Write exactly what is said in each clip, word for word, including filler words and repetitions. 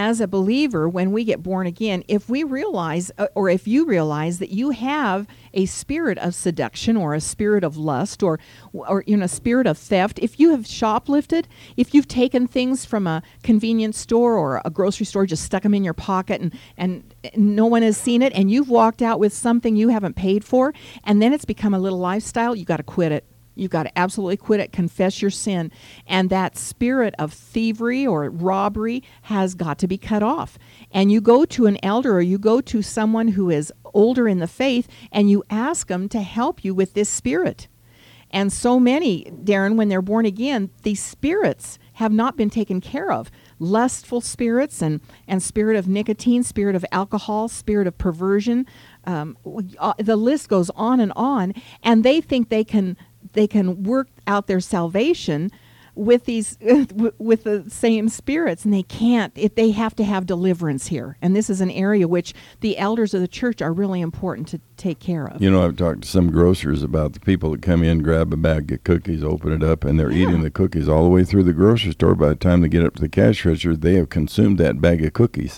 as a believer, when we get born again, if we realize, uh, or if you realize that you have a spirit of seduction or a spirit of lust or, or you know, a spirit of theft, if you have shoplifted, if you've taken things from a convenience store or a grocery store, just stuck them in your pocket and, and no one has seen it, and you've walked out with something you haven't paid for, and then it's become a little lifestyle, you got to quit it. You've got to absolutely quit it, confess your sin. And that spirit of thievery or robbery has got to be cut off. And you go to an elder or you go to someone who is older in the faith and you ask them to help you with this spirit. And so many, Darren, when they're born again, these spirits have not been taken care of. Lustful spirits and, and spirit of nicotine, spirit of alcohol, spirit of perversion. Um, uh, the list goes on and on. And they think they can... they can work out their salvation with these with the same spirits, and they can't. If they have to have deliverance here, and this is an area which the elders of the church are really important to take care of. You know, I've talked to some grocers about the people that come in, grab a bag of cookies, open it up, and they're yeah. eating the cookies all the way through the grocery store. By the time they get up to the cash register, they have consumed that bag of cookies.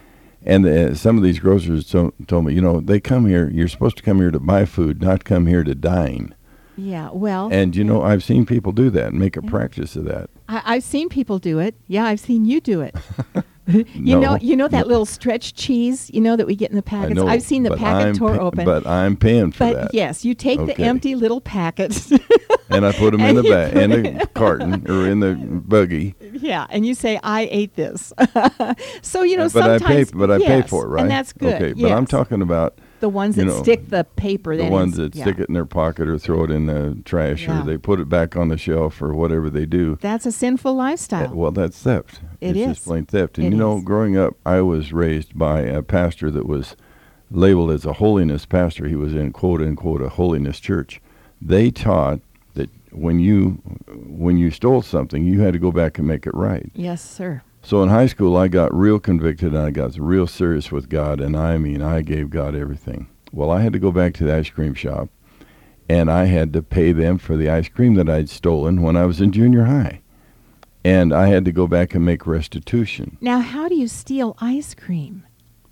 And uh, some of these grocers to- told me, you know, they come here. You're supposed to come here to buy food, not come here to dine. Yeah, well. And, you know, I've seen people do that and make a yeah. practice of that. I, I've seen people do it. Yeah, I've seen you do it. you no, know you know that no. little stretch cheese, you know, that we get in the packets? I know, I've seen the packet tore pa- open. But I'm paying for but that. But, yes, you take okay. the empty little packets. and I put them in the bag, in the carton or in the buggy. Yeah, and you say, I ate this. so, you know, but sometimes. I pay, but I yes, pay for it, right? And that's good. Okay, yes. but I'm talking about. The ones that you know, stick the paper. The that ones is, that yeah. stick it in their pocket or throw it in the trash yeah. or they put it back on the shelf or whatever they do. That's a sinful lifestyle. Uh, well, that's theft. It it's is. just plain theft. And it you know, is. growing up, I was raised by a pastor that was labeled as a holiness pastor. He was in, quote unquote, a holiness church. They taught that when you when you stole something, you had to go back and make it right. Yes, sir. So in high school, I got real convicted and I got real serious with God. And I mean, I gave God everything. Well, I had to go back to the ice cream shop, and I had to pay them for the ice cream that I'd stolen when I was in junior high. And I had to go back and make restitution. Now, how do you steal ice cream?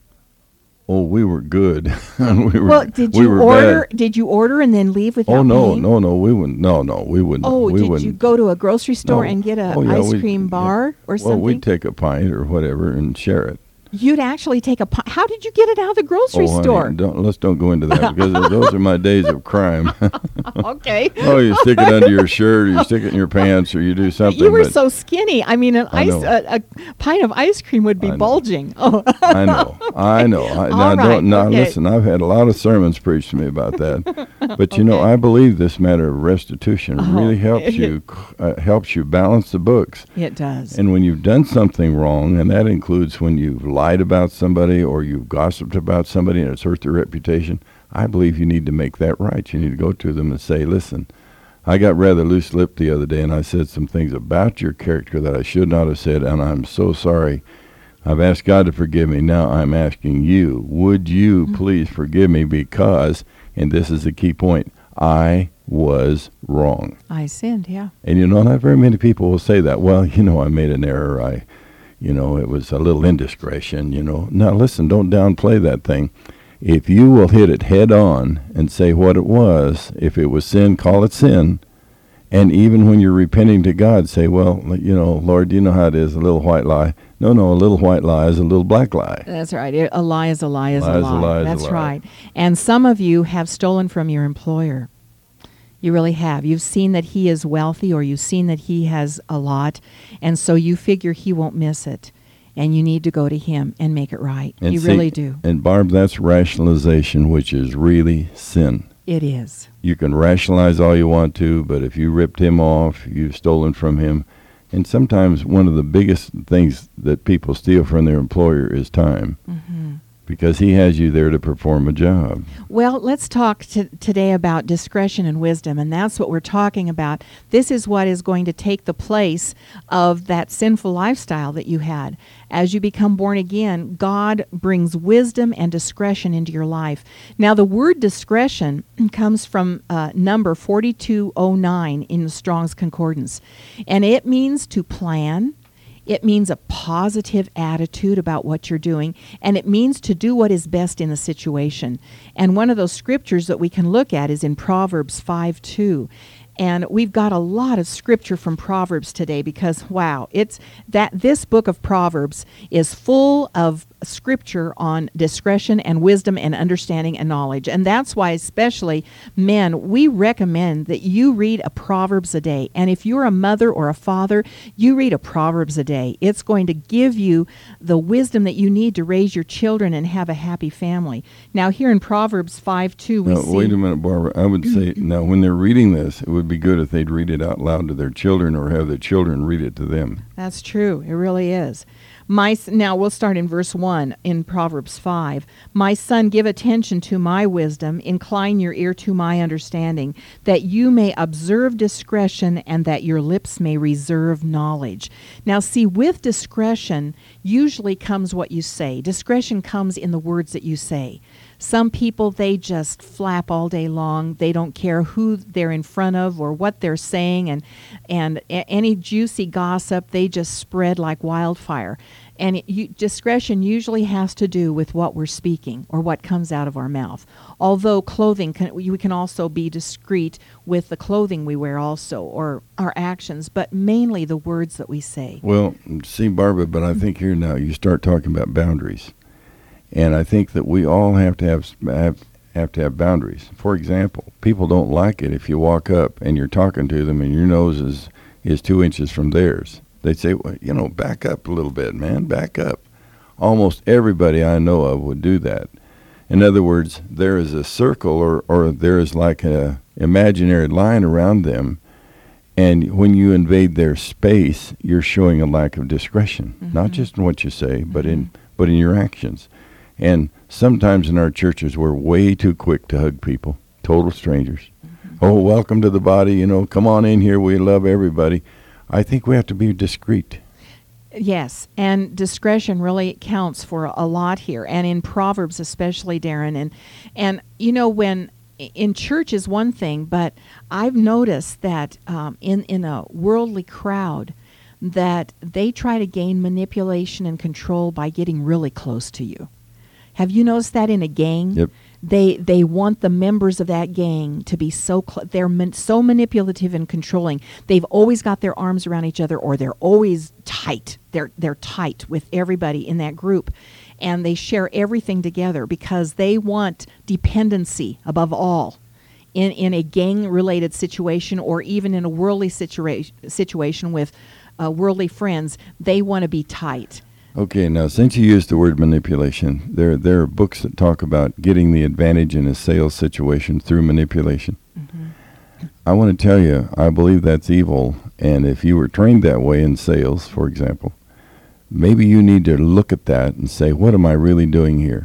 Oh, we were good. we were, well, did we you were order? bad. Did you order and then leave without Oh no, paying? no, no, we wouldn't. No, no, we wouldn't. Oh, we did wouldn't. you go to a grocery store no. and get an oh, yeah, ice we, cream bar yeah. or well, something? Well, we'd take a pint or whatever and share it. You'd actually take a pint. How did you get it out of the grocery oh, store? Honey, don't, let's don't go into that because those are my days of crime. Okay. Oh, you stick it under your shirt, or you stick it in your pants, or you do something. You were but so skinny. I mean, an I ice, a, a pint of ice cream would be I bulging. Oh. I know. I know. I, now, All right, don't, now okay. listen, I've had a lot of sermons preached to me about that. But, you know, Okay. I believe this matter of restitution Oh. really helps you uh, helps you balance the books. It does. And when you've done something wrong, and that includes when you've lied about somebody or you've gossiped about somebody and it's hurt their reputation, I believe you need to make that right. You need to go to them and say, listen, I got rather loose-lipped the other day, and I said some things about your character that I should not have said, and I'm so sorry. I've asked God to forgive me. Now I'm asking you, would you mm-hmm. please forgive me because, and this is the key point, I was wrong. I sinned, yeah. And, you know, not very many people will say that. Well, you know, I made an error. I, you know, it was a little indiscretion, you know. Now, listen, don't downplay that thing. If you will hit it head on and say what it was, if it was sin, call it sin. And even when you're repenting to God, say, well, you know, Lord, you know how it is, a little white lie. No, no, a little white lie is a little black lie. That's right. A lie is a lie is lie a is lie. A lie is That's a lie. right. And some of you have stolen from your employer. You really have. You've seen that he is wealthy, or you've seen that he has a lot, and so you figure he won't miss it. And you need to go to him and make it right. And you see, really do. And Barb, that's rationalization, which is really sin. It is. You can rationalize all you want to, but if you ripped him off, you've stolen from him. And sometimes one of the biggest things that people steal from their employer is time. Mm-hmm. Because he has you there to perform a job. Well, let's talk t- today about discretion and wisdom, and that's what we're talking about. This is what is going to take the place of that sinful lifestyle that you had. As you become born again, God brings wisdom and discretion into your life. Now, the word discretion comes from uh, number forty-two oh nine in the Strong's Concordance, and it means to plan. It means a positive attitude about what you're doing, and it means to do what is best in the situation. And one of those scriptures that we can look at is in Proverbs five two. And we've got a lot of scripture from Proverbs today because, wow, it's that this book of Proverbs is full of scripture on discretion and wisdom and understanding and knowledge. And that's why, especially men, we recommend that you read a Proverbs a day. And if you're a mother or a father, you read a Proverbs a day. It's going to give you the wisdom that you need to raise your children and have a happy family. Now, here in Proverbs five two, we now, see... wait a minute, Barbara. I would say, now, when they're reading this, it would be good if they'd read it out loud to their children or have the children read it to them. That's true. It really is. My now we'll start in verse one in Proverbs five. My son, give attention to my wisdom, incline your ear to my understanding, that you may observe discretion and that your lips may reserve knowledge. Now see, with discretion usually comes what you say. Discretion comes in the words that you say. Some people, they just flap all day long. They don't care who they're in front of or what they're saying, and and a- any juicy gossip, they just spread like wildfire. And it, you, discretion usually has to do with what we're speaking or what comes out of our mouth. Although clothing, can, we can also be discreet with the clothing we wear also, or our actions, but mainly the words that we say. Well, see, Barbara, but I think here now you start talking about boundaries. And I think that we all have to have, have have to have boundaries. For example, people don't like it if you walk up and you're talking to them and your nose is, is two inches from theirs. They say, well, you know, back up a little bit, man, back up. Almost everybody I know of would do that. In other words, there is a circle or, or there is like a imaginary line around them, and when you invade their space, you're showing a lack of discretion, mm-hmm. not just in what you say, mm-hmm. but in but in your actions. And sometimes in our churches, we're way too quick to hug people, total strangers. Mm-hmm. Oh, welcome to the body, you know, come on in here, we love everybody. I think we have to be discreet. Yes, and discretion really counts for a lot here, and in Proverbs especially, Darren. And, and you know, when in church is one thing, but I've noticed that um, in, in a worldly crowd, that they try to gain manipulation and control by getting really close to you. Have you noticed that in a gang? Yep. They they want the members of that gang to be so cl- they're man- so manipulative and controlling. They've always got their arms around each other, or they're always tight. They're they're tight with everybody in that group, and they share everything together because they want dependency above all. In in a gang-related situation, or even in a worldly situa- situation with uh, worldly friends, they want to be tight. Okay, now since you used the word manipulation, there there are books that talk about getting the advantage in a sales situation through manipulation. Mm-hmm. I want to tell you, I believe that's evil, and if you were trained that way in sales, for example, maybe you need to look at that and say, what am I really doing here?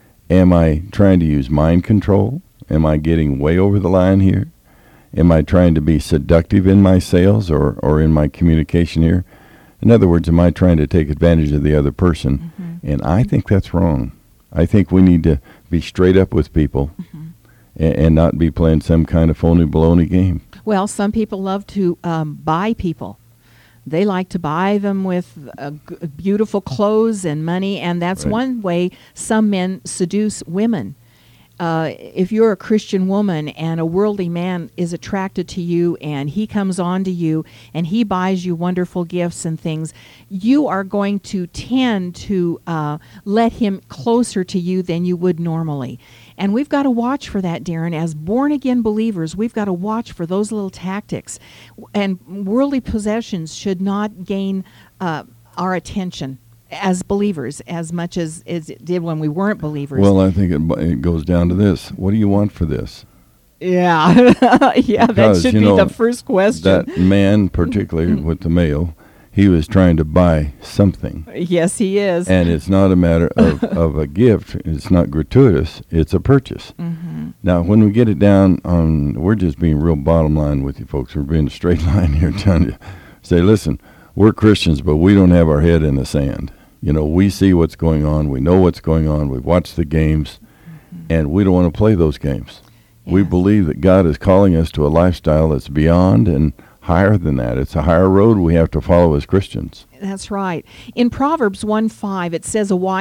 Am I trying to use mind control? Am I getting way over the line here? Am I trying to be seductive in my sales or, or in my communication here? In other words, am I trying to take advantage of the other person? Mm-hmm. And I think that's wrong. I think we need to be straight up with people mm-hmm. and, and not be playing some kind of phony baloney game. Well, some people love to um, buy people. They like to buy them with uh, g- beautiful clothes and money, and that's right. One way some men seduce women. Uh, if you're a Christian woman and a worldly man is attracted to you and he comes on to you and he buys you wonderful gifts and things, you are going to tend to uh, let him closer to you than you would normally. And we've got to watch for that, Darren. As born-again believers, we've got to watch for those little tactics. And worldly possessions should not gain uh, our attention as believers as much as, as it did when we weren't believers. Well, I think it, it goes down to this. What do you want for this? Yeah. yeah, because, that should you be know, the first question. That man, particularly with the male, he was trying to buy something. Yes, he is. And it's not a matter of, of a gift. It's not gratuitous. It's a purchase. Mm-hmm. Now, when we get it down on, we're just being real bottom line with you folks. We're being a straight line here, trying to say, listen, we're Christians, but we don't have our head in the sand. You know, we see what's going on. We know what's going on. We watch the games, mm-hmm. and we don't want to play those games. Yeah. We believe that God is calling us to a lifestyle that's beyond and higher than that. It's a higher road we have to follow as Christians. That's right. In Proverbs one five, it says, a wise